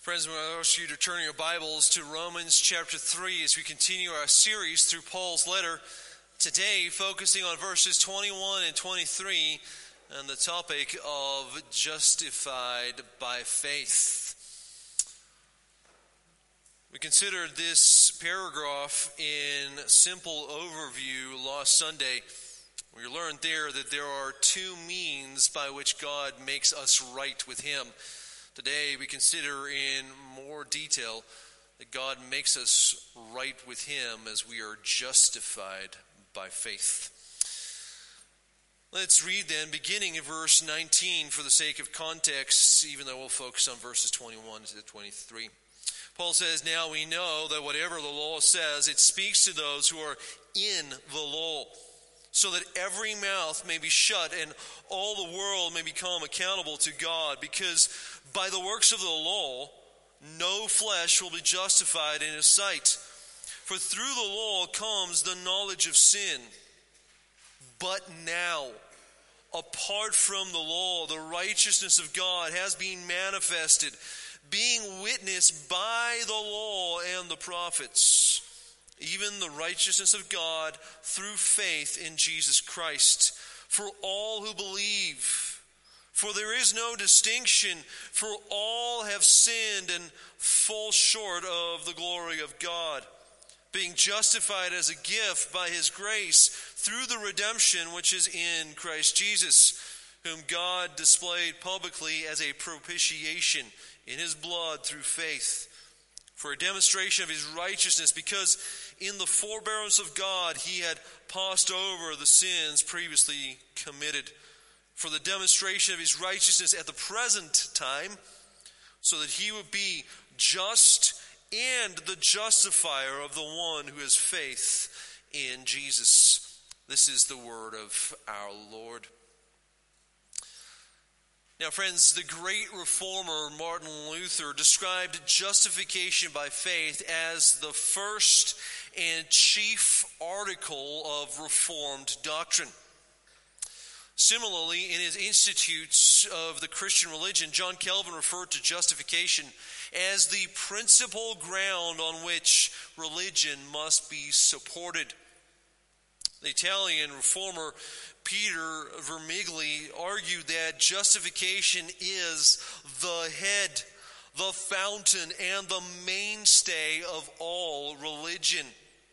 Friends, I ask you to turn your Bibles to Romans chapter 3 as we continue our series through Paul's letter. Today, focusing on verses 21 and 23 and the topic of justified by faith. We considered this paragraph in simple overview last Sunday. We learned there that there are two means by which God makes us right with Him. Today we consider in more detail that God makes us right with Him as we are justified by faith. Let's read then, beginning in verse 19 for the sake of context, even though we'll focus on verses 21 to 23. Paul says, "Now we know that whatever the law says, it speaks to those who are in the law, so that every mouth may be shut and all the world may become accountable to God. Because by the works of the law, no flesh will be justified in His sight. For through the law comes the knowledge of sin. But now, apart from the law, the righteousness of God has been manifested, being witnessed by the law and the prophets, even the righteousness of God through faith in Jesus Christ, for all who believe. For there is no distinction, for all have sinned and fall short of the glory of God, being justified as a gift by His grace through the redemption which is in Christ Jesus, whom God displayed publicly as a propitiation in His blood through faith, for a demonstration of His righteousness, because in the forbearance of God He had passed over the sins previously committed, for the demonstration of His righteousness at the present time, so that He would be just and the justifier of the one who has faith in Jesus." This is the word of our Lord. Now, friends, the great reformer Martin Luther described justification by faith as the first and chief article of Reformed doctrine. Similarly, in his Institutes of the Christian Religion, John Calvin referred to justification as the principal ground on which religion must be supported. The Italian reformer Peter Vermigli argued that justification is the head, the fountain, and the mainstay of all religion.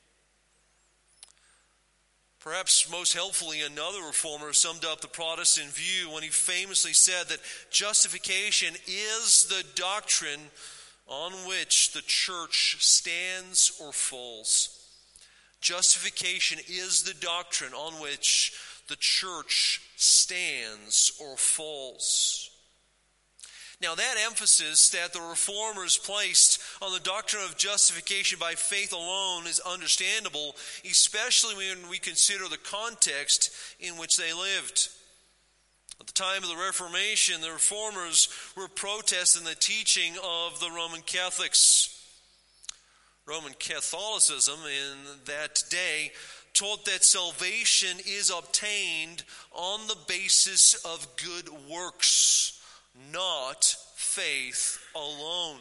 Perhaps most helpfully, another reformer summed up the Protestant view when he famously said that justification is the doctrine on which the church stands or falls. Justification is the doctrine on which the church stands or falls. Now, that emphasis that the reformers placed on the doctrine of justification by faith alone is understandable, especially when we consider the context in which they lived. At the time of the Reformation, the reformers were protesting the teaching of the Roman Catholics. Roman Catholicism in that day taught that salvation is obtained on the basis of good works, not faith alone.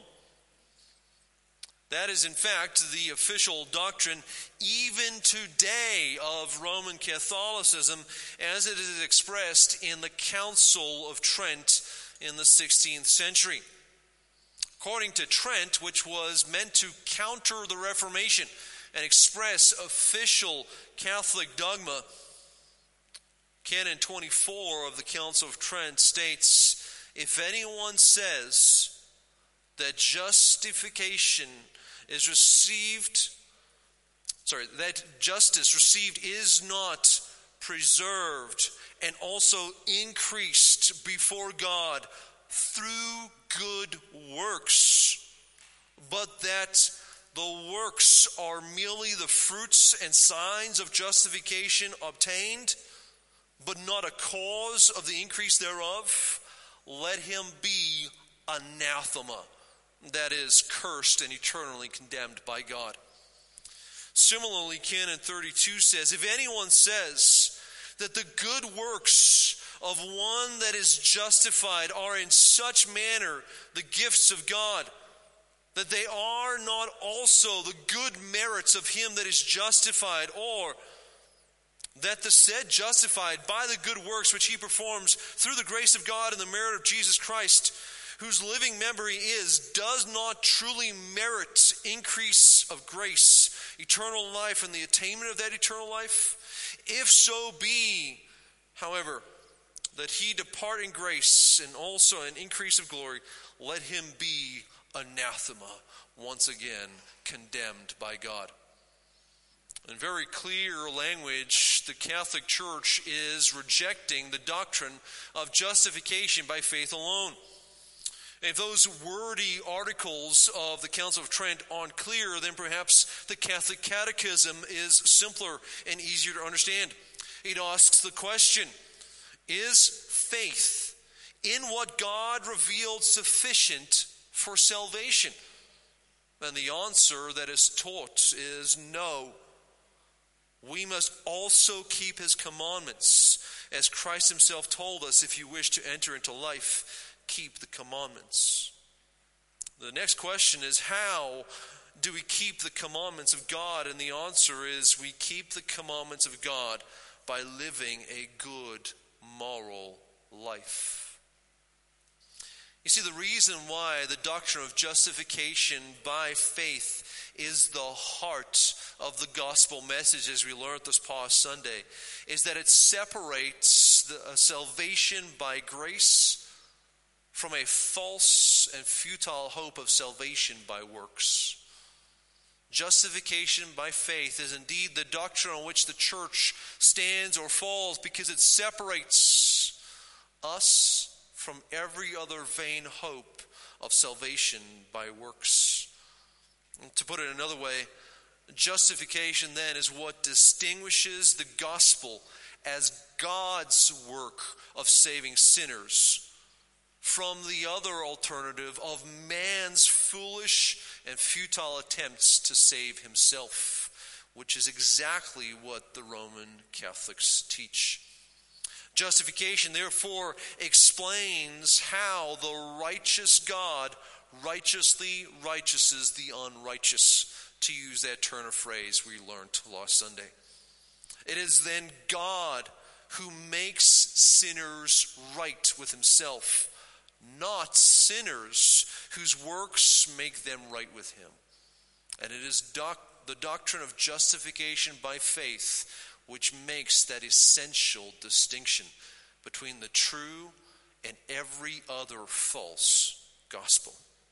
That is, in fact, the official doctrine even today of Roman Catholicism, as it is expressed in the Council of Trent in the 16th century. According to Trent, which was meant to counter the Reformation and express official Catholic dogma, Canon 24 of the Council of Trent states, "If anyone says that justification is received, that justice received is not preserved and also increased before God through good works, but that the works are merely the fruits and signs of justification obtained, but not a cause of the increase thereof, let him be anathema," that is, cursed and eternally condemned by God. Similarly, Canon 32 says, "If anyone says that the good works of one that is justified are in such manner the gifts of God, that they are not also the good merits of him that is justified, or that the said justified by the good works which he performs through the grace of God and the merit of Jesus Christ, whose living member he is, does not truly merit increase of grace, eternal life, and the attainment of that eternal life? If so be, however, that he depart in grace and also an increase of glory, let him be anathema, once again condemned by God. In very clear language, the Catholic Church is rejecting the doctrine of justification by faith alone. If those wordy articles of the Council of Trent aren't clear, then perhaps the Catholic Catechism is simpler and easier to understand. It asks the question, is faith in what God revealed sufficient for salvation? And the answer that is taught is no. We must also keep his commandments, as Christ himself told us, if you wish to enter into life, keep the commandments. The next question is, how do we keep the commandments of God? And the answer is, we keep the commandments of God by living a good moral life. You see, the reason why the doctrine of justification by faith is the heart of the gospel message, as we learned this past Sunday, is that it separates the salvation by grace from a false and futile hope of salvation by works. Justification by faith is indeed the doctrine on which the church stands or falls, because it separates us from every other vain hope of salvation by works. And to put it another way, justification then is what distinguishes the gospel as God's work of saving sinners from the other alternative of man's foolish and futile attempts to save himself, which is exactly what the Roman Catholics teach. Justification, therefore, explains how the righteous God righteously righteouses the unrighteous, to use that turn of phrase we learned last Sunday. It is then God who makes sinners right with himself, not sinners whose works make them right with him. And it is the doctrine of justification by faith which makes that essential distinction between the true and every other false gospel.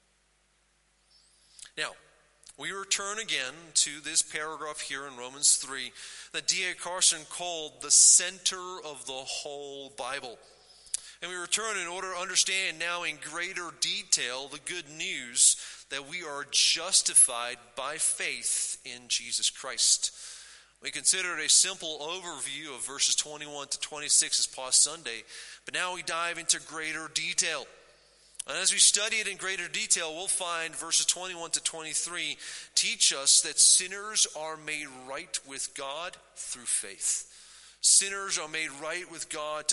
Now, we return again to this paragraph here in Romans 3 that D.A. Carson called the center of the whole Bible. And we return in order to understand now in greater detail the good news that we are justified by faith in Jesus Christ. We considered a simple overview of verses 21 to 26 this past Sunday, but now we dive into greater detail. And as we study it in greater detail, we'll find verses 21 to 23 teach us that sinners are made right with God through faith. Sinners are made right with God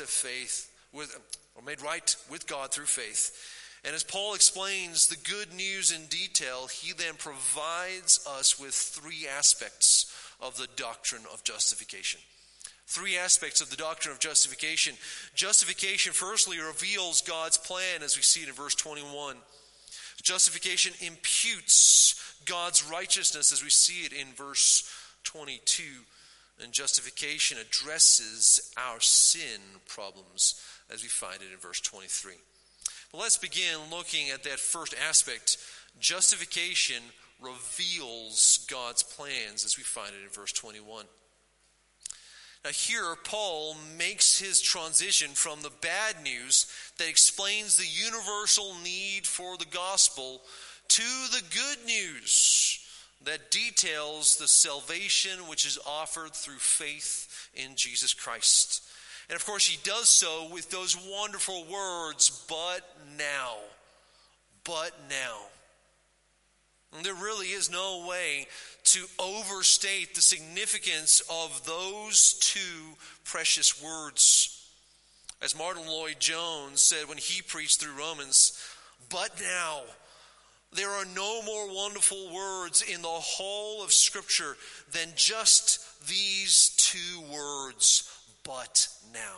made right with God through faith. And as Paul explains the good news in detail, he then provides us with three aspects of the doctrine of justification. Three aspects of the doctrine of justification. Justification, firstly, reveals God's plan, as we see it in verse 21. Justification imputes God's righteousness, as we see it in verse 22. And justification addresses our sin problems, as we find it in verse 23. But let's begin looking at that first aspect. Justification reveals God's plans, as we find it in verse 21. Now here, Paul makes his transition from the bad news that explains the universal need for the gospel to the good news that details the salvation which is offered through faith in Jesus Christ. And of course, he does so with those wonderful words, but now. But now. And there really is no way to overstate the significance of those two precious words. As Martin Lloyd-Jones said when he preached through Romans, but now There are no more wonderful words in the whole of Scripture than just these two words, but now.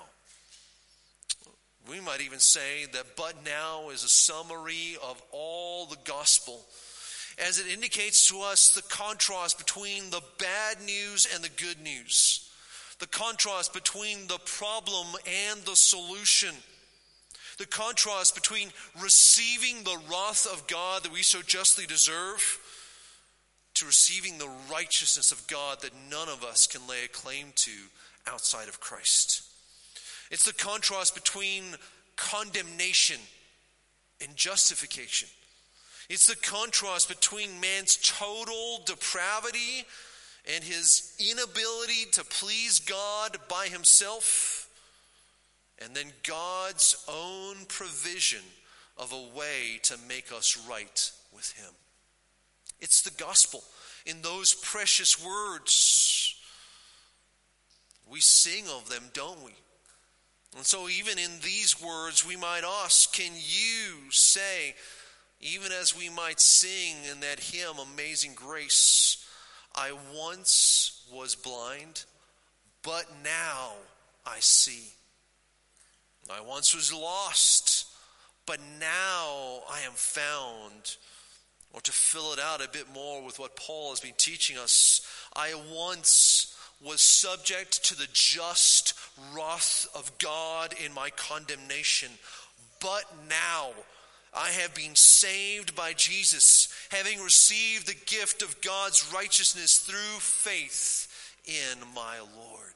We might even say that but now is a summary of all the gospel, as it indicates to us the contrast between the bad news and the good news, the contrast between the problem and the solution, the contrast between receiving the wrath of God that we so justly deserve to receiving the righteousness of God that none of us can lay a claim to outside of Christ. It's the contrast between condemnation and justification. It's the contrast between man's total depravity and his inability to please God by himself, and then God's own provision of a way to make us right with him. It's the gospel in those precious words. We sing of them, don't we? And so even in these words, we might ask, can you say, even as we might sing in that hymn, Amazing Grace, I once was blind, but now I see. I once was lost, but now I am found. Or to fill it out a bit more with what Paul has been teaching us, I once was subject to the just wrath of God in my condemnation, but now I have been saved by Jesus, having received the gift of God's righteousness through faith in my Lord.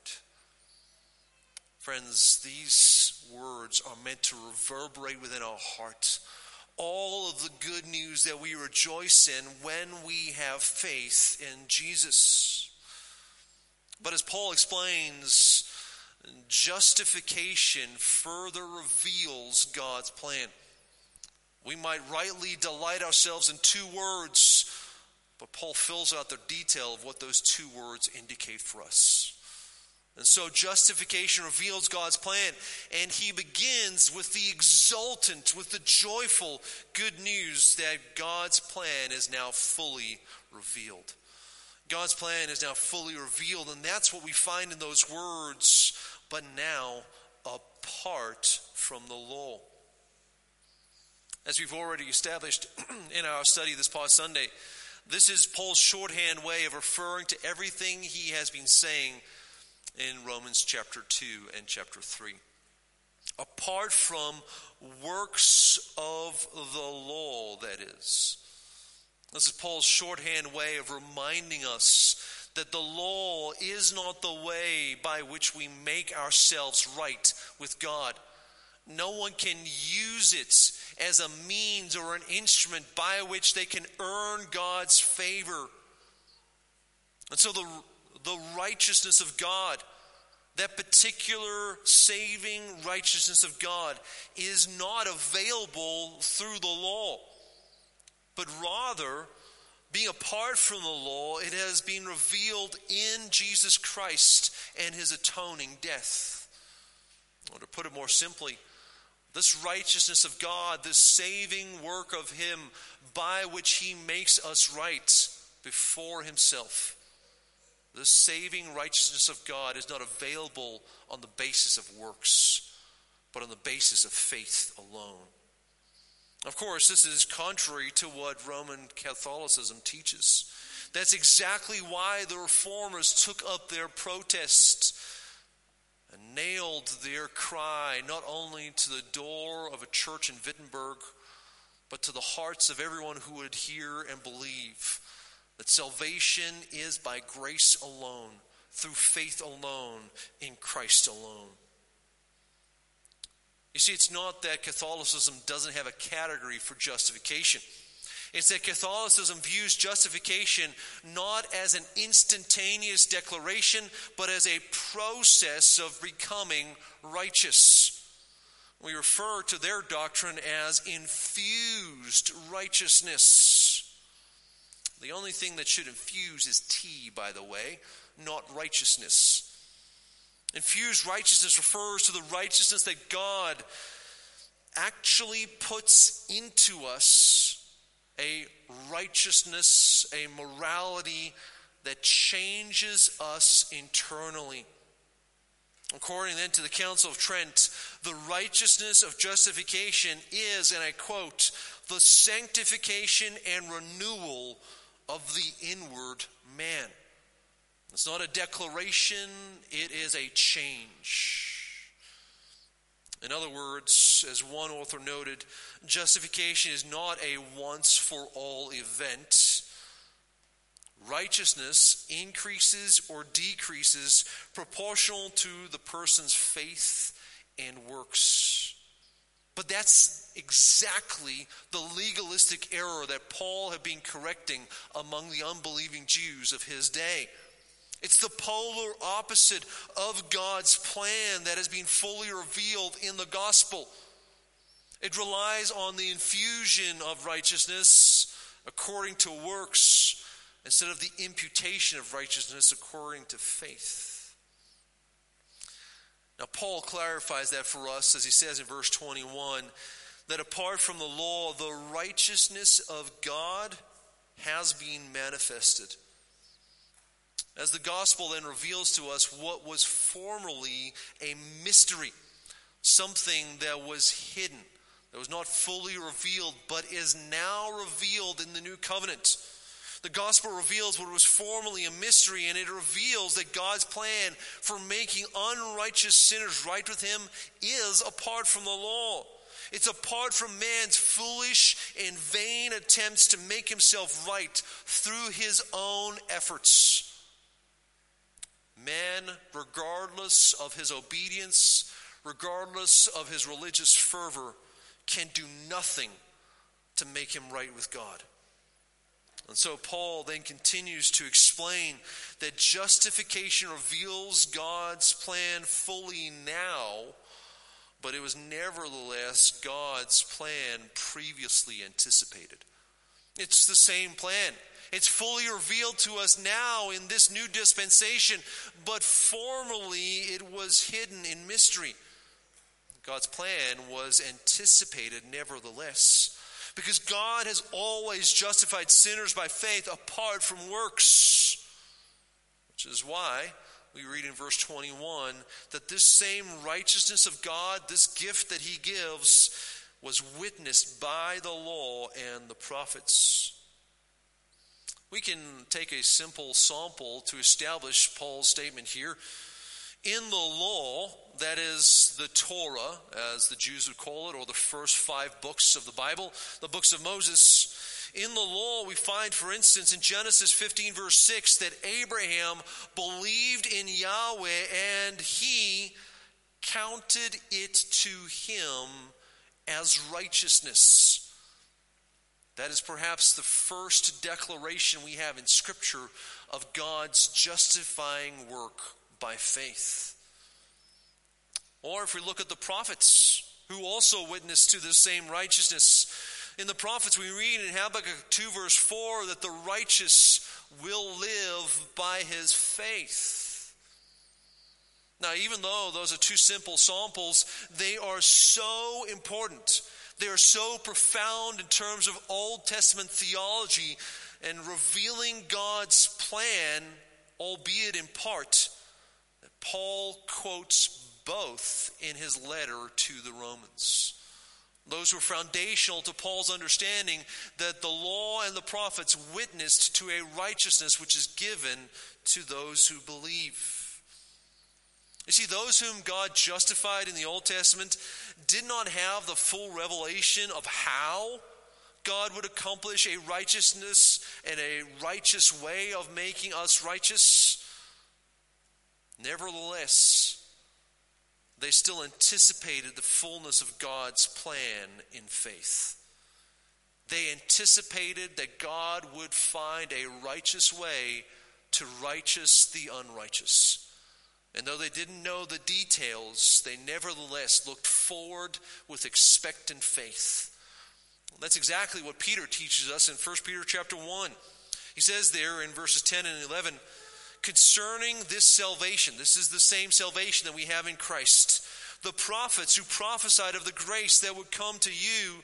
Friends, these words are meant to reverberate within our heart all of the good news that we rejoice in when we have faith in Jesus. But as Paul explains, justification further reveals God's plan. We might rightly delight ourselves in two words, but Paul fills out the detail of what those two words indicate for us. And so justification reveals God's plan, and he begins with the exultant, with the joyful good news that God's plan is now fully revealed. God's plan is now fully revealed, and that's what we find in those words, but now apart from the law. As we've already established in our study this past Sunday, this is Paul's shorthand way of referring to everything he has been saying in Romans chapter 2 and chapter 3. Apart from works of the law, that is. This is Paul's shorthand way of reminding us that the law is not the way by which we make ourselves right with God. No one can use it as a means or an instrument by which they can earn God's favor. And so the righteousness of God, that particular saving righteousness of God, is not available through the law, but rather, being apart from the law, it has been revealed in Jesus Christ and his atoning death. Or to put it more simply, this righteousness of God, this saving work of him by which he makes us right before himself, the saving righteousness of God is not available on the basis of works, but on the basis of faith alone. Of course, this is contrary to what Roman Catholicism teaches. That's exactly why the Reformers took up their protest and nailed their cry not only to the door of a church in Wittenberg, but to the hearts of everyone who would hear and believe that salvation is by grace alone, through faith alone, in Christ alone. You see, it's not that Catholicism doesn't have a category for justification. It's that Catholicism views justification not as an instantaneous declaration, but as a process of becoming righteous. We refer to their doctrine as infused righteousness. The only thing that should infuse is tea, by the way, not righteousness. Infused righteousness refers to the righteousness that God actually puts into us a righteousness, a morality that changes us internally. According then to the Council of Trent, the righteousness of justification is, and I quote, the sanctification and renewal of the inward man. It's not a declaration, it is a change. In other words, as one author noted, justification is not a once-for-all event. Righteousness increases or decreases proportional to the person's faith and works. But that's exactly the legalistic error that Paul had been correcting among the unbelieving Jews of his day. It's the polar opposite of God's plan that has been fully revealed in the gospel. It relies on the infusion of righteousness according to works instead of the imputation of righteousness according to faith. Now, Paul clarifies that for us as he says in verse 21, that apart from the law, the righteousness of God has been manifested. As the gospel then reveals to us what was formerly a mystery, something that was hidden, that was not fully revealed, but is now revealed in the new covenant. The gospel reveals what was formerly a mystery, and it reveals that God's plan for making unrighteous sinners right with him is apart from the law. It's apart from man's foolish and vain attempts to make himself right through his own efforts. Man, regardless of his obedience, regardless of his religious fervor, can do nothing to make him right with God. And so Paul then continues to explain that justification reveals God's plan fully now, but it was nevertheless God's plan previously anticipated. It's the same plan. It's fully revealed to us now in this new dispensation, but formerly it was hidden in mystery. God's plan was anticipated nevertheless, because God has always justified sinners by faith apart from works, which is why we read in verse 21 that this same righteousness of God, this gift that he gives, was witnessed by the law and the prophets. We can take a simple sample to establish Paul's statement here. In the law, that is the Torah, as the Jews would call it, or the first 5 books of the Bible, the books of Moses. In the law, we find, for instance, in Genesis 15, verse 6, that Abraham believed in Yahweh and he counted it to him as righteousness. That is perhaps the first declaration we have in Scripture of God's justifying work by faith. Or if we look at the prophets, who also witnessed to the same righteousness. In the prophets we read in Habakkuk 2 verse 4 that the righteous will live by his faith. Now, even though those are 2 simple samples, they are so important. They are so profound in terms of Old Testament theology and revealing God's plan, albeit in part, that Paul quotes both in his letter to the Romans. Those were foundational to Paul's understanding that the law and the prophets witnessed to a righteousness which is given to those who believe. You see, those whom God justified in the Old Testament did not have the full revelation of how God would accomplish a righteousness and a righteous way of making us righteous. Nevertheless, they still anticipated the fullness of God's plan in faith. They anticipated that God would find a righteous way to righteous the unrighteous. And though they didn't know the details, they nevertheless looked forward with expectant faith. That's exactly what Peter teaches us in 1 Peter chapter 1. He says there in verses 10 and 11, concerning this salvation, this is the same salvation that we have in Christ, the prophets who prophesied of the grace that would come to you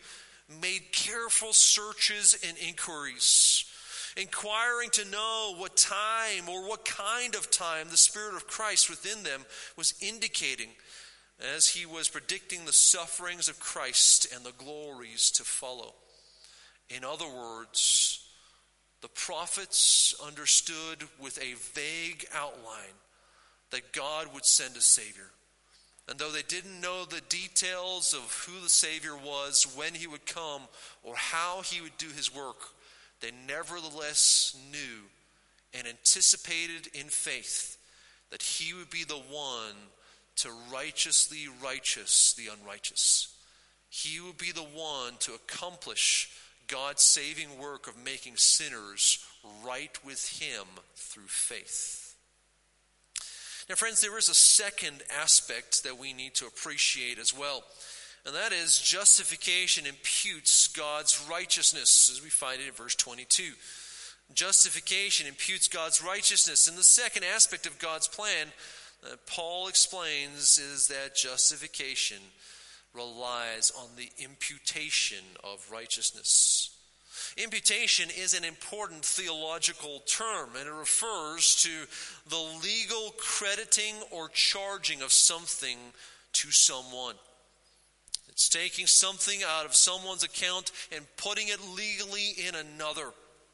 made careful searches and inquiries, inquiring to know what time or what kind of time the Spirit of Christ within them was indicating as he was predicting the sufferings of Christ and the glories to follow. In other words, the prophets understood with a vague outline that God would send a Savior. And though they didn't know the details of who the Savior was, when he would come, or how he would do his work, they nevertheless knew and anticipated in faith that he would be the one to righteously righteous the unrighteous. He would be the one to accomplish God's saving work of making sinners right with him through faith. Now, friends, there is a second aspect that we need to appreciate as well, and that is justification imputes God's righteousness, as we find it in verse 22. Justification imputes God's righteousness. And the second aspect of God's plan that Paul explains is that justification relies on the imputation of righteousness. Imputation is an important theological term, and it refers to the legal crediting or charging of something to someone. It's taking something out of someone's account and putting it legally in another.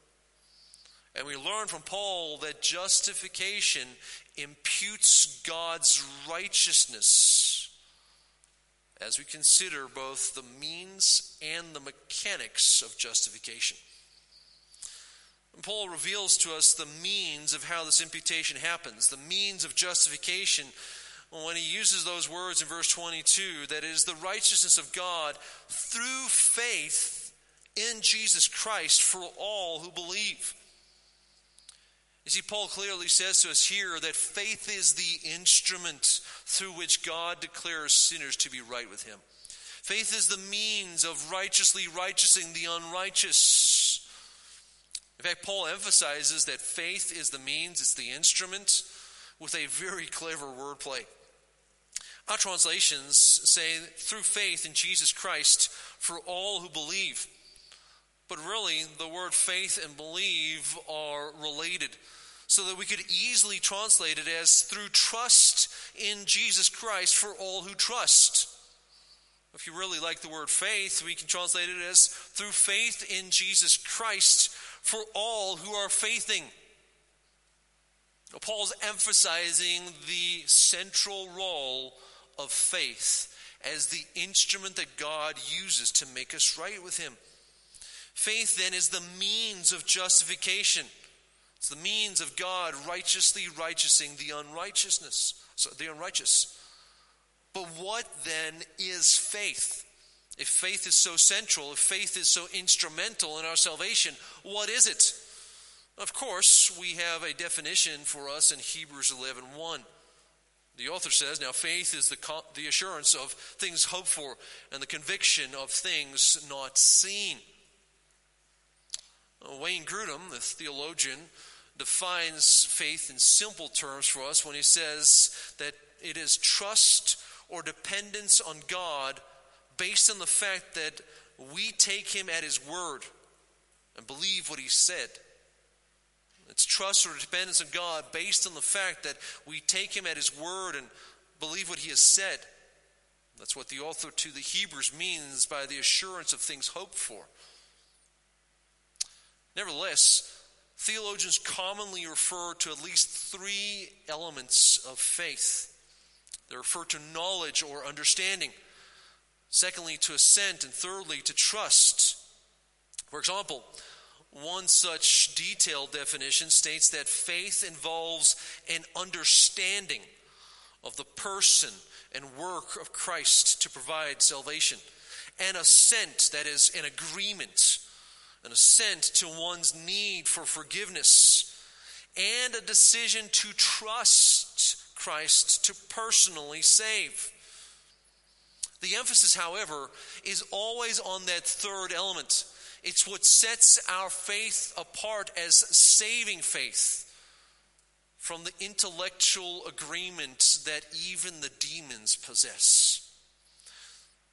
And we learn from Paul that justification imputes God's righteousness as we consider both the means and the mechanics of justification. And Paul reveals to us the means of how this imputation happens, the means of justification, when he uses those words in verse 22, that it is the righteousness of God through faith in Jesus Christ for all who believe. You see, Paul clearly says to us here that faith is the instrument through which God declares sinners to be right with him. Faith is the means of righteously righteousing the unrighteous. In fact, Paul emphasizes that faith is the means, it's the instrument, with a very clever wordplay. Our translations say, through faith in Jesus Christ for all who believe. But really, the word faith and believe are related, so that we could easily translate it as through trust in Jesus Christ for all who trust. If you really like the word faith, we can translate it as through faith in Jesus Christ for all who are faithing. Paul's emphasizing the central role of faith as the instrument that God uses to make us right with him. Faith then is the means of justification. It's the means of God righteously righteousing the unrighteous. But what then is faith? If faith is so central, if faith is so instrumental in our salvation, what is it? Of course, we have a definition for us in Hebrews 11:1. The author says, now faith is the assurance of things hoped for and the conviction of things not seen. Wayne Grudem, the theologian, defines faith in simple terms for us when he says that it is trust or dependence on God based on the fact that we take him at his word and believe what he said. It's trust or dependence on God based on the fact that we take him at his word and believe what he has said. That's what the author to the Hebrews means by the assurance of things hoped for. Nevertheless, theologians commonly refer to at least three elements of faith. They refer to knowledge or understanding. Secondly, to assent. And thirdly, to trust. For example, one such detailed definition states that faith involves an understanding of the person and work of Christ to provide salvation. An assent, that is, an agreement, an assent to one's need for forgiveness, and a decision to trust Christ to personally save. The emphasis, however, is always on that third element. It's what sets our faith apart as saving faith from the intellectual agreement that even the demons possess.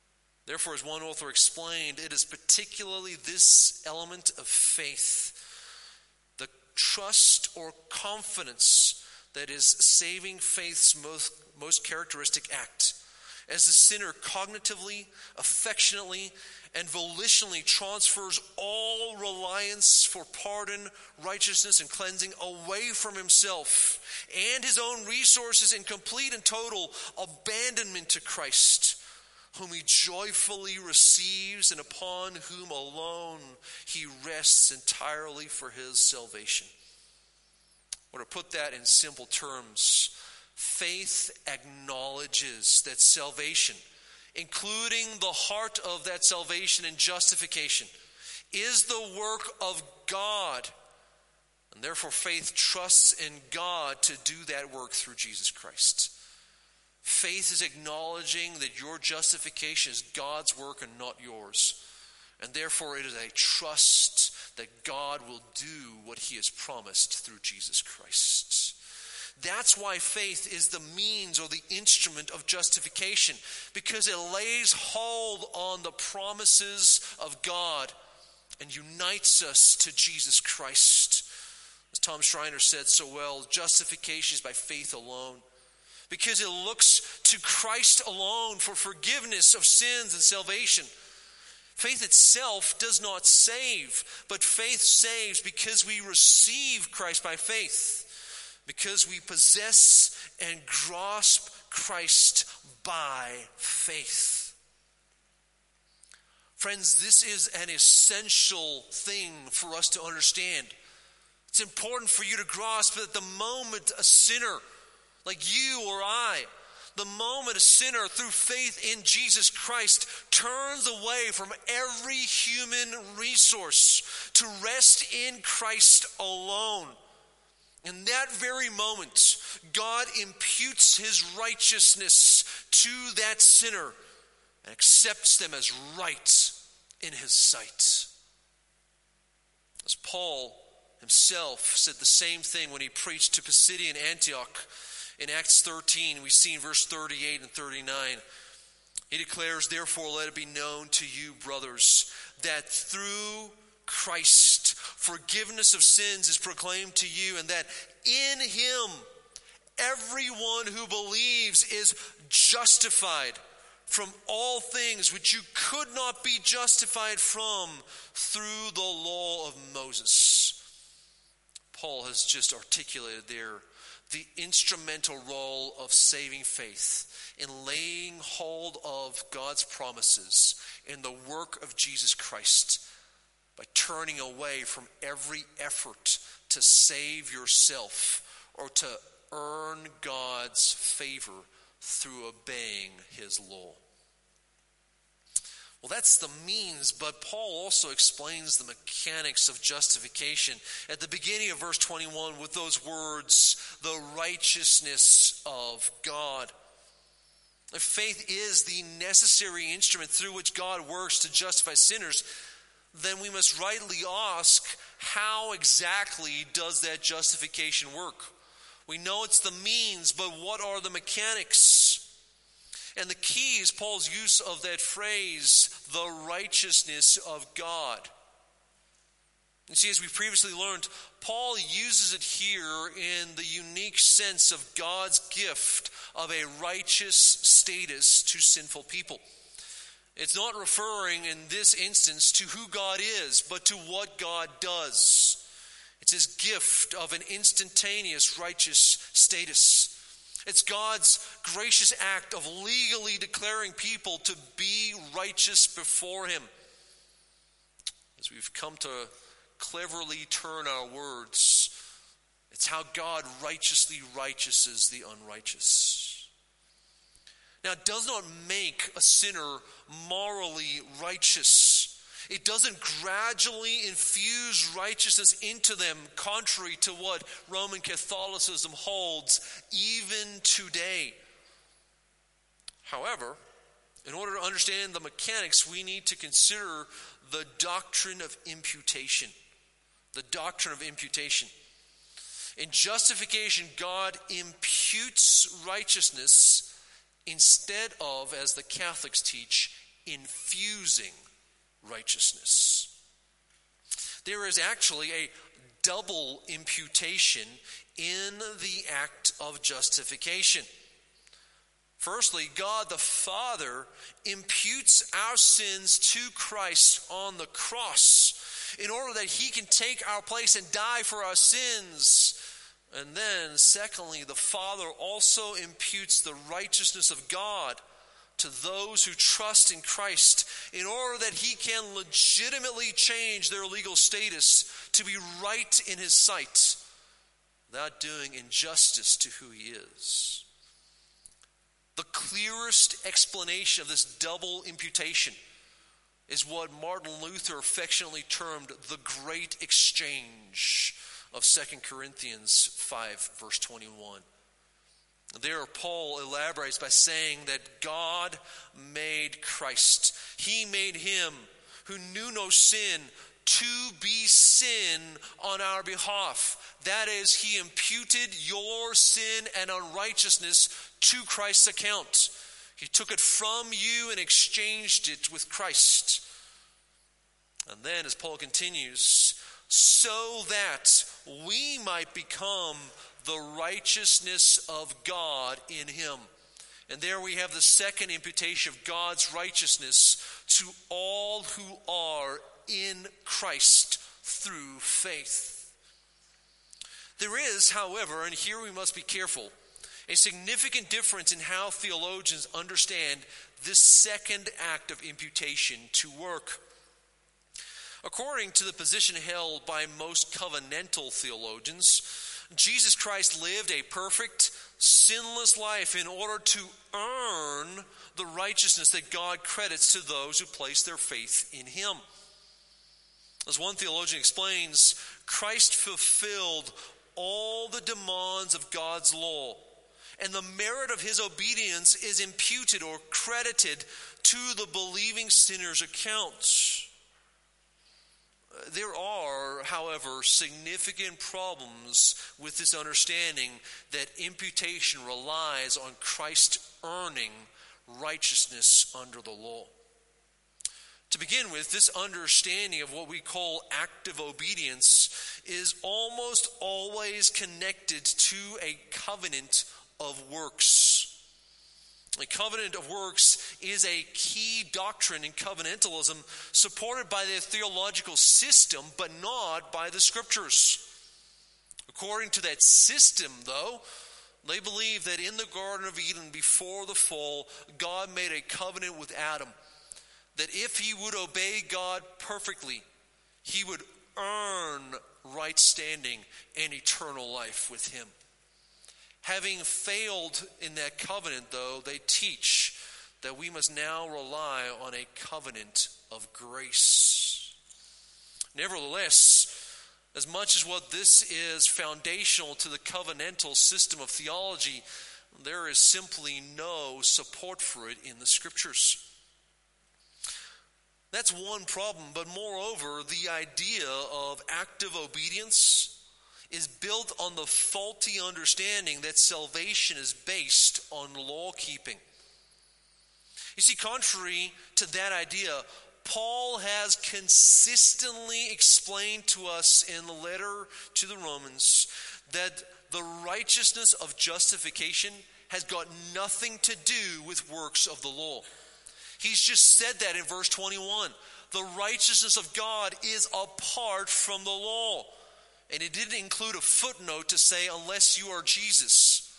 Therefore, as one author explained, it is particularly this element of faith, the trust or confidence, that is saving faith's most characteristic act. As the sinner cognitively, affectionately, and volitionally transfers all reliance for pardon, righteousness, and cleansing away from himself and his own resources in complete and total abandonment to Christ, whom he joyfully receives and upon whom alone he rests entirely for his salvation. Or to put that in simple terms, faith acknowledges that salvation, including the heart of that salvation and justification, is the work of God. And therefore faith trusts in God to do that work through Jesus Christ. Faith is acknowledging that your justification is God's work and not yours. And therefore it is a trust that God will do what he has promised through Jesus Christ. That's why faith is the means or the instrument of justification, because it lays hold on the promises of God and unites us to Jesus Christ. As Tom Schreiner said so well, justification is by faith alone, because it looks to Christ alone for forgiveness of sins and salvation. Faith itself does not save, but faith saves because we receive Christ by faith, because we possess and grasp Christ by faith. Friends, this is an essential thing for us to understand. It's important for you to grasp that the moment a sinner, like you or I, the moment a sinner through faith in Jesus Christ turns away from every human resource to rest in Christ alone, in that very moment, God imputes his righteousness to that sinner and accepts them as right in his sight. As Paul himself said the same thing when he preached to Pisidian Antioch in Acts 13, we see in verse 38 and 39. He declares, "Therefore let it be known to you, brothers, that through Christ forgiveness of sins is proclaimed to you, and that in him everyone who believes is justified from all things which you could not be justified from through the law of Moses." Paul has just articulated there the instrumental role of saving faith in laying hold of God's promises in the work of Jesus Christ by turning away from every effort to save yourself or to earn God's favor through obeying his law. Well, that's the means, but Paul also explains the mechanics of justification at the beginning of verse 21 with those words, the righteousness of God. If faith is the necessary instrument through which God works to justify sinners, then we must rightly ask, how exactly does that justification work? We know it's the means, but what are the mechanics? And the key is Paul's use of that phrase, the righteousness of God. You see, as we previously learned, Paul uses it here in the unique sense of God's gift of a righteous status to sinful people. It's not referring in this instance to who God is, but to what God does. It's his gift of an instantaneous righteous status. It's God's gracious act of legally declaring people to be righteous before him. As we've come to cleverly turn our words, it's how God righteously righteouses the unrighteous. Now, it does not make a sinner morally righteous. It doesn't gradually infuse righteousness into them, contrary to what Roman Catholicism holds even today. However, in order to understand the mechanics, we need to consider the doctrine of imputation. The doctrine of imputation. In justification, God imputes righteousness instead of, as the Catholics teach, infusing righteousness. There is actually a double imputation in the act of justification. Firstly, God the Father imputes our sins to Christ on the cross in order that he can take our place and die for our sins. And then, secondly, the Father also imputes the righteousness of God to those who trust in Christ in order that he can legitimately change their legal status to be right in his sight without doing injustice to who he is. The clearest explanation of this double imputation is what Martin Luther affectionately termed the great exchange of 2 Corinthians 5, verse 21. There, Paul elaborates by saying that God made Christ. He made him who knew no sin to be sin on our behalf. That is, he imputed your sin and unrighteousness to Christ's account. He took it from you and exchanged it with Christ. And then, as Paul continues, so that we might become the righteousness of God in him. And there we have the second imputation of God's righteousness to all who are in Christ through faith. There is, however, and here we must be careful, a significant difference in how theologians understand this second act of imputation to work. According to the position held by most covenantal theologians, Jesus Christ lived a perfect, sinless life in order to earn the righteousness that God credits to those who place their faith in him. As one theologian explains, Christ fulfilled all the demands of God's law, and the merit of his obedience is imputed or credited to the believing sinner's account. There are, however, significant problems with this understanding that imputation relies on Christ earning righteousness under the law. To begin with, this understanding of what we call active obedience is almost always connected to a covenant of works. A covenant of works is a key doctrine in covenantalism supported by the theological system, but not by the scriptures. According to that system, though, they believe that in the Garden of Eden before the fall, God made a covenant with Adam, that if he would obey God perfectly, he would earn right standing and eternal life with him. Having failed in that covenant, though, they teach that we must now rely on a covenant of grace. Nevertheless, as much as what this is foundational to the covenantal system of theology, there is simply no support for it in the scriptures. That's one problem, but moreover, the idea of active obedience is built on the faulty understanding that salvation is based on law keeping. You see, contrary to that idea, Paul has consistently explained to us in the letter to the Romans that the righteousness of justification has got nothing to do with works of the law. He's just said that in verse 21. The righteousness of God is apart from the law. And it didn't include a footnote to say, unless you are Jesus.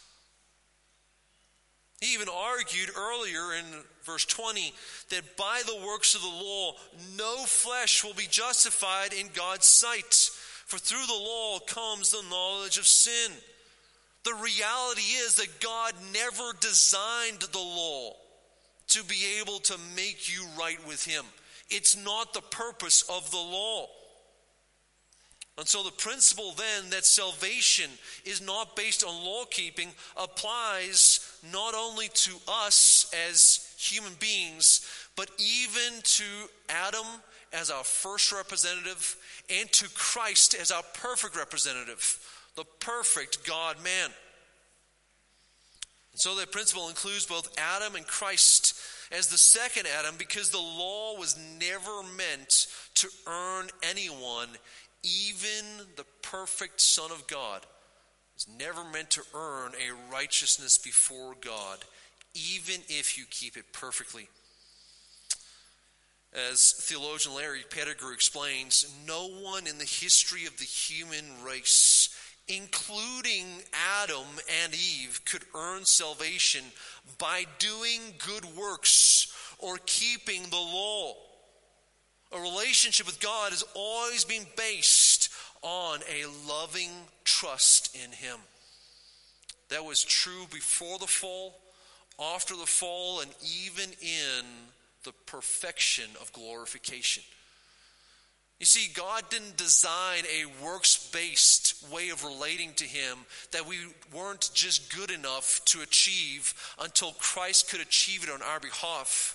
He even argued earlier in verse 20 that by the works of the law, no flesh will be justified in God's sight. For through the law comes the knowledge of sin. The reality is that God never designed the law to be able to make you right with him. It's not the purpose of the law. And so the principle then that salvation is not based on law keeping applies not only to us as human beings, but even to Adam as our first representative and to Christ as our perfect representative, the perfect God-man. And so that principle includes both Adam and Christ as the second Adam because the law was never meant to earn anyone, even the perfect Son of God. It was never meant to earn a righteousness before God, even if you keep it perfectly. As theologian Larry Pettigrew explains, no one in the history of the human race, including Adam and Eve, could earn salvation by doing good works or keeping the law. A relationship with God has always been based on a loving trust in Him. That was true before the fall, after the fall, and even in the perfection of glorification. You see, God didn't design a works-based way of relating to Him that we weren't just good enough to achieve until Christ could achieve it on our behalf.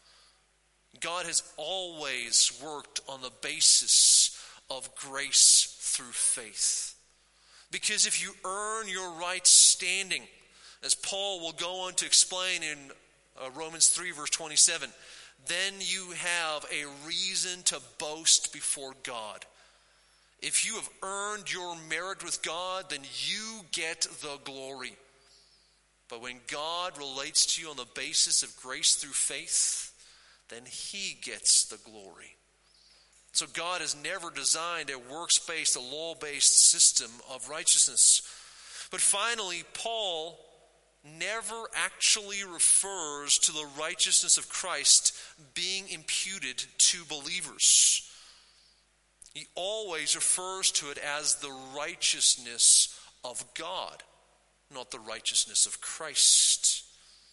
God has always worked on the basis of grace through faith. Because if you earn your right standing, as Paul will go on to explain in Romans 3 verse 27, then you have a reason to boast before God. If you have earned your merit with God, then you get the glory. But when God relates to you on the basis of grace through faith, then He gets the glory. So God has never designed a works-based, a law-based system of righteousness. But finally, Paul never actually refers to the righteousness of Christ being imputed to believers. He always refers to it as the righteousness of God, not the righteousness of Christ.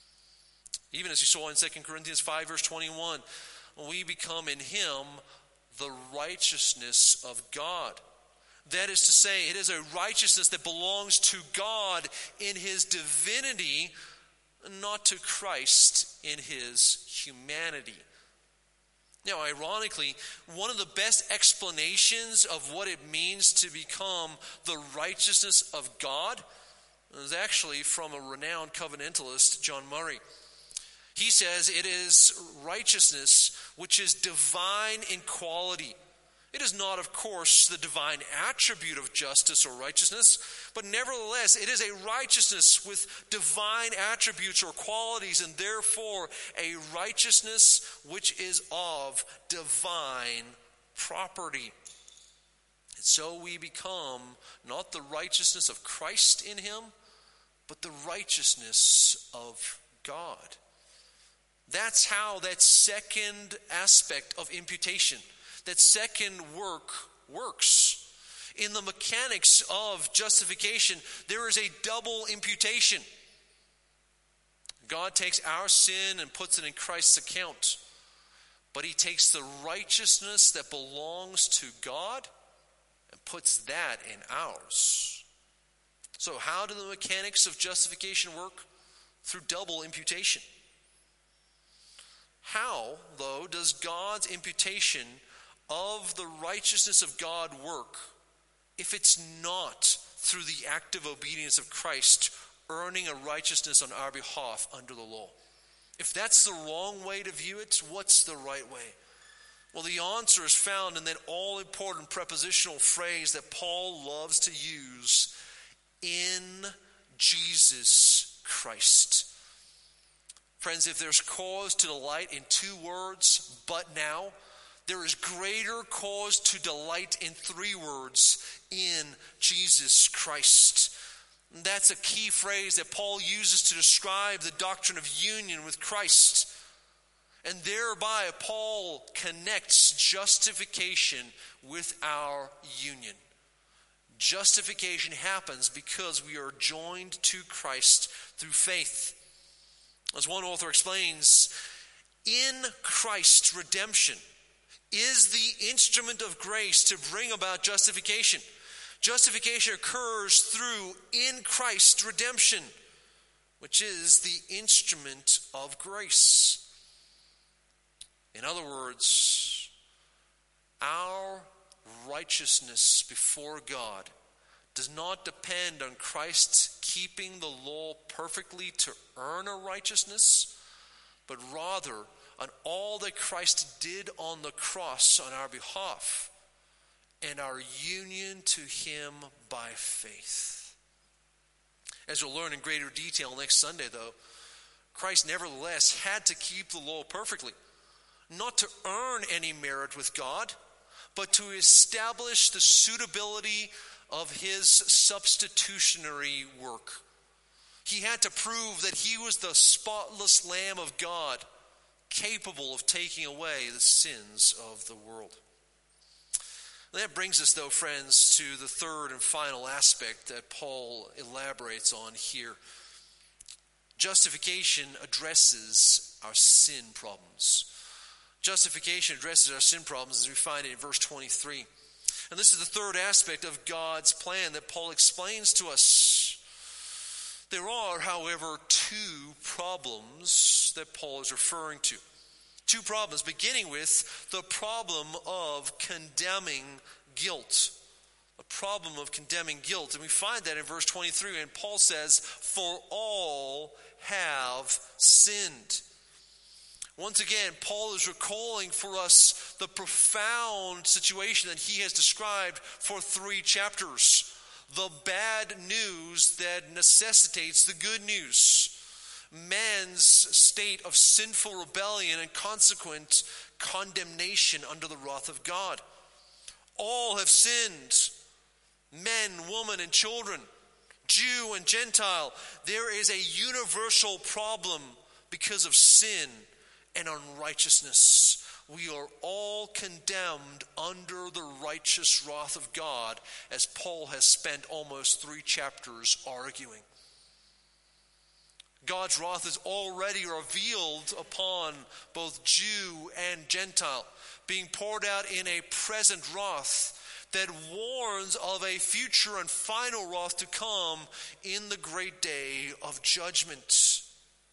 Even as you saw in 2 Corinthians 5 verse 21, we become in Him the righteousness of God. That is to say, it is a righteousness that belongs to God in His divinity, not to Christ in His humanity. Now, ironically, one of the best explanations of what it means to become the righteousness of God is actually from a renowned covenantalist, John Murray. He says it is righteousness which is divine in quality. It is not, of course, the divine attribute of justice or righteousness, but nevertheless, it is a righteousness with divine attributes or qualities, and therefore a righteousness which is of divine property. And so we become not the righteousness of Christ in Him, but the righteousness of God. That's how that second aspect of imputation, that second work works. In the mechanics of justification, there is a double imputation. God takes our sin and puts it in Christ's account, but He takes the righteousness that belongs to God and puts that in ours. So how do the mechanics of justification work? Through double imputation. How, though, does God's imputation of the righteousness of God work if it's not through the active obedience of Christ earning a righteousness on our behalf under the law? If that's the wrong way to view it, what's the right way? Well, the answer is found in that all-important prepositional phrase that Paul loves to use, in Jesus Christ. Friends, if there's cause to delight in two words, but now, there is greater cause to delight in three words, in Jesus Christ. And that's a key phrase that Paul uses to describe the doctrine of union with Christ. And thereby, Paul connects justification with our union. Justification happens because we are joined to Christ through faith. As one author explains, in Christ's redemption is the instrument of grace to bring about justification. Justification occurs through in Christ's redemption, which is the instrument of grace. In other words, our righteousness before God does not depend on Christ keeping the law perfectly to earn a righteousness, but rather on all that Christ did on the cross on our behalf and our union to him by faith. As we'll learn in greater detail next Sunday, though, Christ nevertheless had to keep the law perfectly, not to earn any merit with God, but to establish the suitability of his substitutionary work. He had to prove that he was the spotless Lamb of God, capable of taking away the sins of the world. That brings us, though, friends, to the third and final aspect that Paul elaborates on here. Justification addresses our sin problems. Justification addresses our sin problems as we find it in verse 23. And this is the third aspect of God's plan that Paul explains to us. There are, however, two problems that Paul is referring to. Two problems, beginning with the problem of condemning guilt. A problem of condemning guilt. And we find that in verse 23, and Paul says, "For all have sinned." Once again, Paul is recalling for us the profound situation that he has described for 3 chapters. The bad news that necessitates the good news. Man's state of sinful rebellion and consequent condemnation under the wrath of God. All have sinned. Men, women, and children. Jew and Gentile. There is a universal problem because of sin and unrighteousness. We are all condemned under the righteous wrath of God, as Paul has spent almost 3 chapters arguing. God's wrath is already revealed upon both Jew and Gentile, being poured out in a present wrath that warns of a future and final wrath to come in the great day of judgment.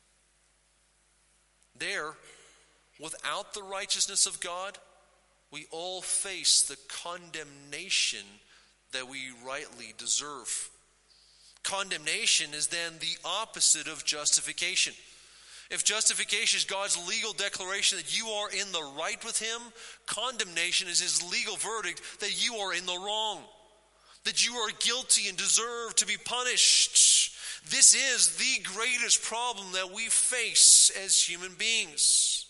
There, without the righteousness of God, we all face the condemnation that we rightly deserve. Condemnation is then the opposite of justification. If justification is God's legal declaration that you are in the right with him, condemnation is his legal verdict that you are in the wrong, that you are guilty and deserve to be punished. This is the greatest problem that we face as human beings.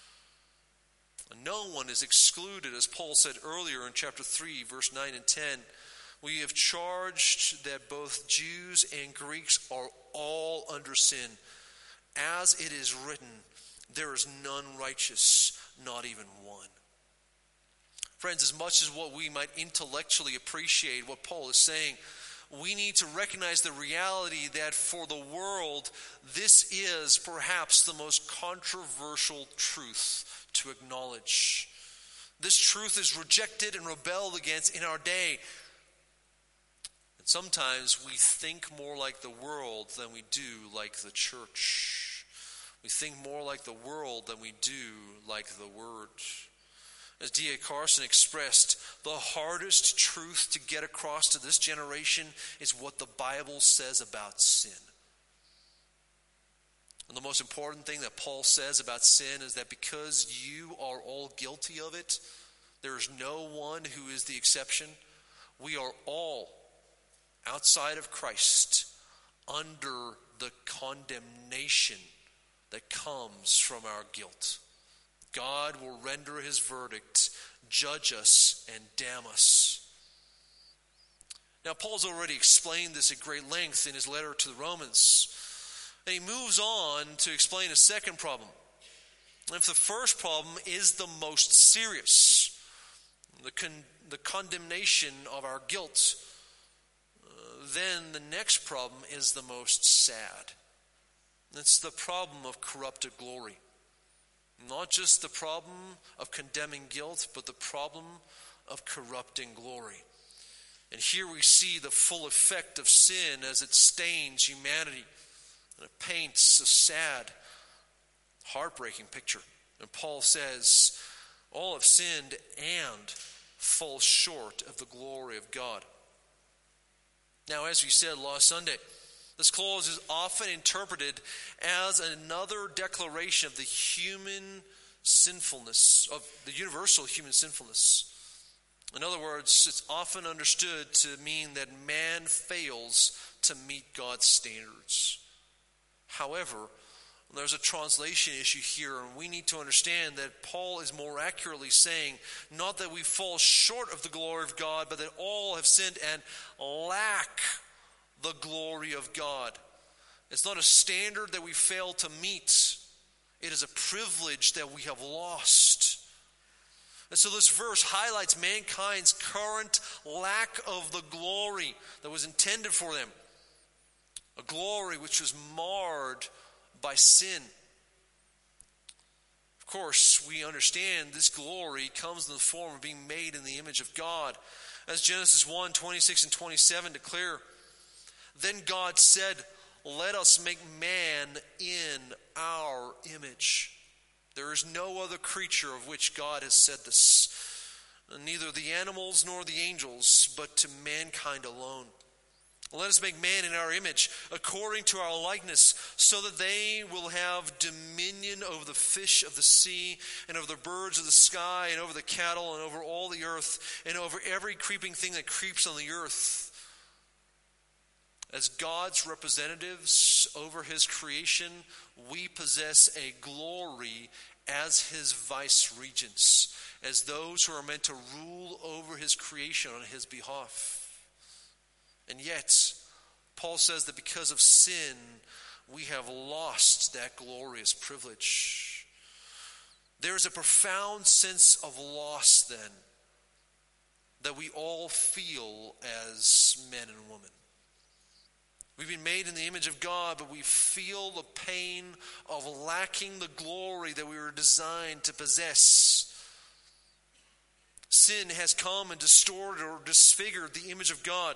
No one is excluded, as Paul said earlier in chapter 3, verse 9 and 10. We have charged that both Jews and Greeks are all under sin. As it is written, there is none righteous, not even one. Friends, as much as what we might intellectually appreciate what Paul is saying, we need to recognize the reality that for the world, this is perhaps the most controversial truth to acknowledge. This truth is rejected and rebelled against in our day. And sometimes we think more like the world than we do like the church. We think more like the world than we do like the Word. As D.A. Carson expressed, the hardest truth to get across to this generation is what the Bible says about sin. And the most important thing that Paul says about sin is that because you are all guilty of it, there is no one who is the exception. We are all, outside of Christ, under the condemnation that comes from our guilt. God will render his verdict, judge us, and damn us. Now, Paul's already explained this at great length in his letter to the Romans. And he moves on to explain a second problem. And if the first problem is the most serious, the condemnation of our guilt, then the next problem is the most sad. It's the problem of corrupted glory. Not just the problem of condemning guilt, but the problem of corrupting glory. And here we see the full effect of sin as it stains humanity. And it paints a sad, heartbreaking picture. And Paul says, all have sinned and fall short of the glory of God. Now, as we said last Sunday, the This clause is often interpreted as another declaration of the human sinfulness, of the universal human sinfulness. In other words, it's often understood to mean that man fails to meet God's standards. However, there's a translation issue here, and we need to understand that Paul is more accurately saying not that we fall short of the glory of God, but that all have sinned and lack the glory of God. It's not a standard that we fail to meet. It is a privilege that we have lost. And so this verse highlights mankind's current lack of the glory that was intended for them. A glory which was marred by sin. Of course, we understand this glory comes in the form of being made in the image of God. As Genesis 1:26 and 27 declare, then God said, let us make man in our image. There is no other creature of which God has said this, neither the animals nor the angels, but to mankind alone. Let us make man in our image, according to our likeness, so that they will have dominion over the fish of the sea, and over the birds of the sky, and over the cattle, and over all the earth, and over every creeping thing that creeps on the earth. As God's representatives over his creation, we possess a glory as his vice regents, as those who are meant to rule over his creation on his behalf. And yet, Paul says that because of sin, we have lost that glorious privilege. There is a profound sense of loss then that we all feel as men and women. We've been made in the image of God, but we feel the pain of lacking the glory that we were designed to possess. Sin has come and distorted or disfigured the image of God.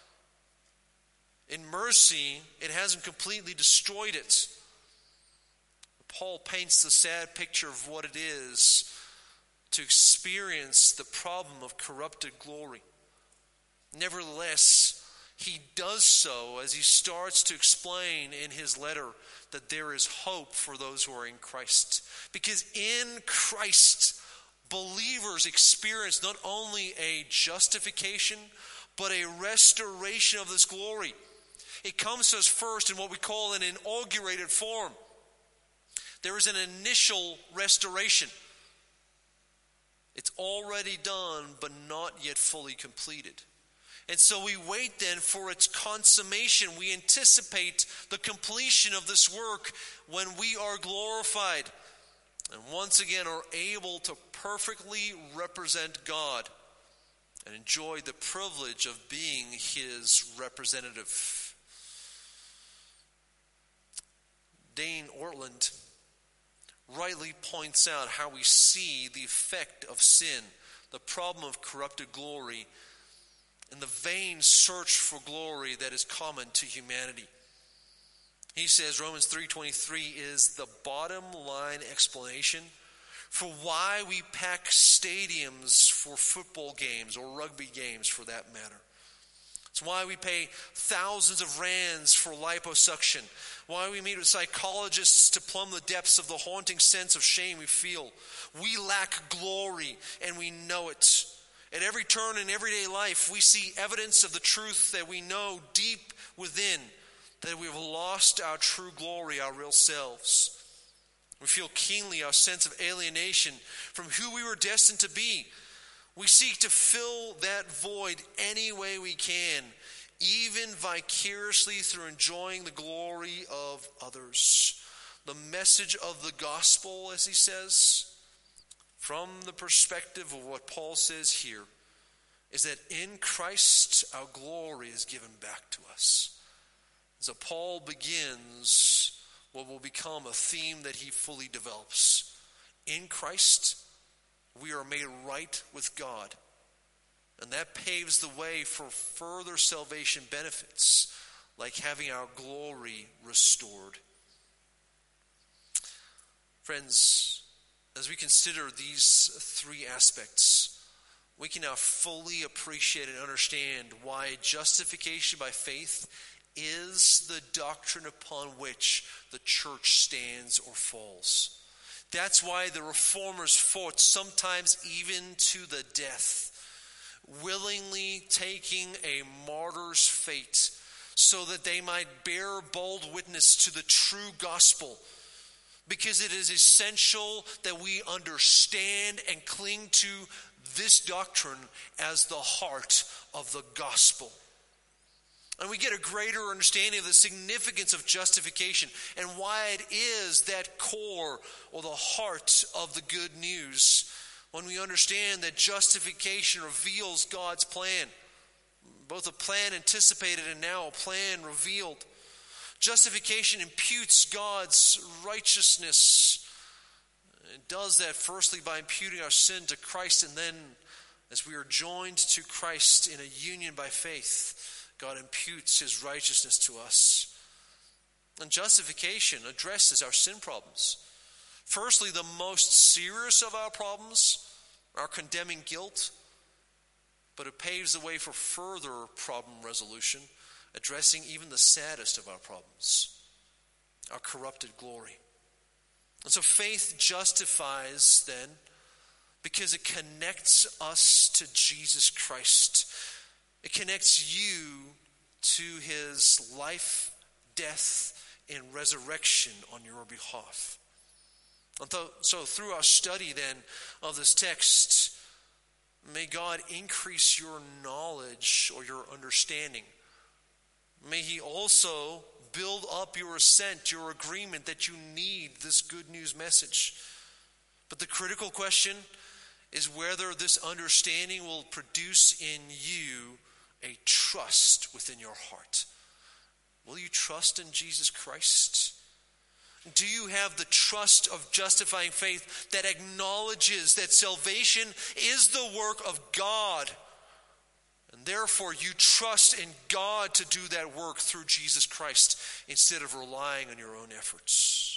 In mercy, it hasn't completely destroyed it. Paul paints the sad picture of what it is to experience the problem of corrupted glory. Nevertheless, he does so as he starts to explain in his letter that there is hope for those who are in Christ. Because in Christ, believers experience not only a justification, but a restoration of this glory. It comes to us first in what we call an inaugurated form. There is an initial restoration. It's already done, but not yet fully completed. And so we wait then for its consummation. We anticipate the completion of this work when we are glorified and once again are able to perfectly represent God and enjoy the privilege of being his representative. Dane Ortland rightly points out how we see the effect of sin, the problem of corrupted glory, and the vain search for glory that is common to humanity. He says Romans 3:23 is the bottom line explanation for why we pack stadiums for football games or rugby games for that matter. It's why we pay thousands of rands for liposuction. Why we meet with psychologists to plumb the depths of the haunting sense of shame we feel. We lack glory and we know it. At every turn in everyday life, we see evidence of the truth that we know deep within, that we have lost our true glory, our real selves. We feel keenly our sense of alienation from who we were destined to be. We seek to fill that void any way we can, even vicariously through enjoying the glory of others. The message of the gospel, as he says, from the perspective of what Paul says here, is that in Christ our glory is given back to us. So Paul begins what will become a theme that he fully develops. In Christ, we are made right with God. And that paves the way for further salvation benefits, like having our glory restored. Friends, as we consider these three aspects, we can now fully appreciate and understand why justification by faith is the doctrine upon which the church stands or falls. That's why the reformers fought, sometimes even to the death, willingly taking a martyr's fate so that they might bear bold witness to the true gospel, because it is essential that we understand and cling to this doctrine as the heart of the gospel. And we get a greater understanding of the significance of justification and why it is that core or the heart of the good news when we understand that justification reveals God's plan, both a plan anticipated and now a plan revealed. Justification imputes God's righteousness. It does that firstly by imputing our sin to Christ, and then as we are joined to Christ in a union by faith, God imputes his righteousness to us. And justification addresses our sin problems. Firstly, the most serious of our problems, our condemning guilt, but it paves the way for further problem resolution, addressing even the saddest of our problems, our corrupted glory. And so faith justifies then because it connects us to Jesus Christ. It connects you to his life, death, and resurrection on your behalf. And so through our study then of this text, may God increase your knowledge or your understanding. May he also build up your assent, your agreement that you need this good news message. But the critical question is whether this understanding will produce in you a trust within your heart. Will you trust in Jesus Christ? Do you have the trust of justifying faith that acknowledges that salvation is the work of God, and therefore you trust in God to do that work through Jesus Christ instead of relying on your own efforts?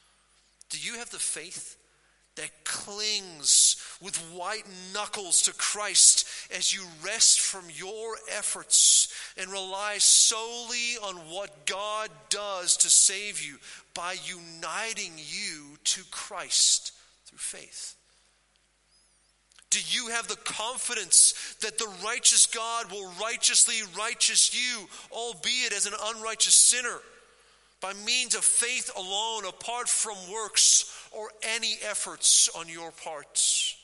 Do you have the faith that clings with white knuckles to Christ as you rest from your efforts and rely solely on what God does to save you by uniting you to Christ through faith? Do you have the confidence that the righteous God will righteously righteous you, albeit as an unrighteous sinner, by means of faith alone, apart from works or any efforts on your part?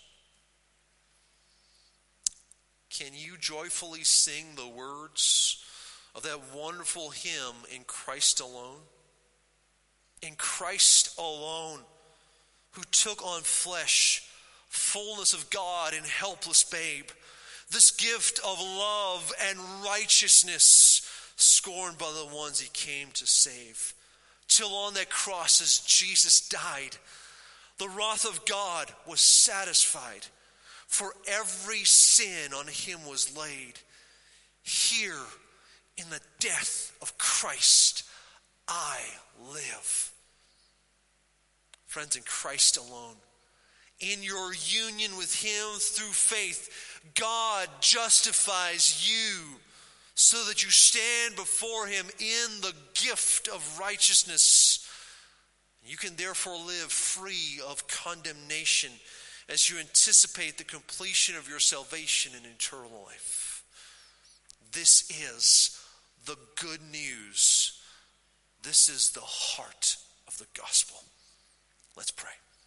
Can you joyfully sing the words of that wonderful hymn, In Christ Alone? In Christ alone, who took on flesh, fullness of God and helpless babe, this gift of love and righteousness, scorned by the ones he came to save. Till on that cross as Jesus died, the wrath of God was satisfied, for every sin on him was laid. Here in the death of Christ I live. Friends, in Christ alone, in your union with him through faith, God justifies you so that you stand before him in the gift of righteousness. You can therefore live free of condemnation as you anticipate the completion of your salvation and eternal life. This is the good news. This is the heart of the gospel. Let's pray.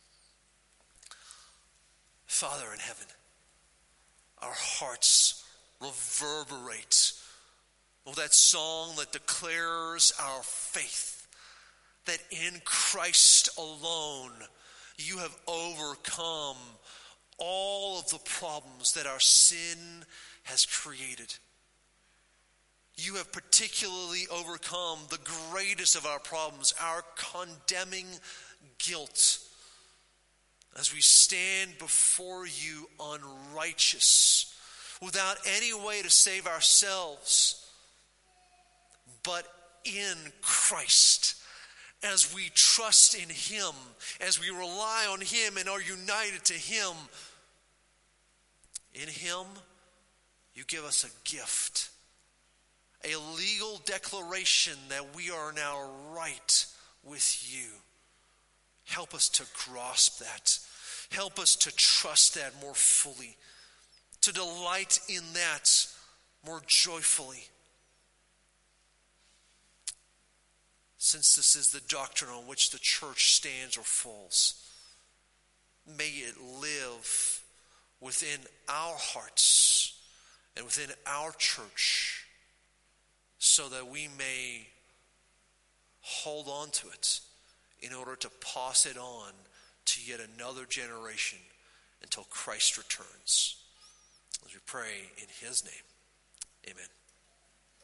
Father in heaven, our hearts reverberate with that song that declares our faith, that in Christ alone you have overcome all of the problems that our sin has created. You have particularly overcome the greatest of our problems, our condemning guilt, as we stand before you unrighteous, without any way to save ourselves, but in Christ. As we trust in him, as we rely on him and are united to him, in him you give us a a legal declaration that we are now right with you. Help us to grasp that. Help us to trust that more fully, to delight in that more joyfully. Since this is the doctrine on which the church stands or falls, may it live within our hearts and within our church so that we may hold on to it in order to pass it on to yet another generation until Christ returns. As we pray in his name, amen.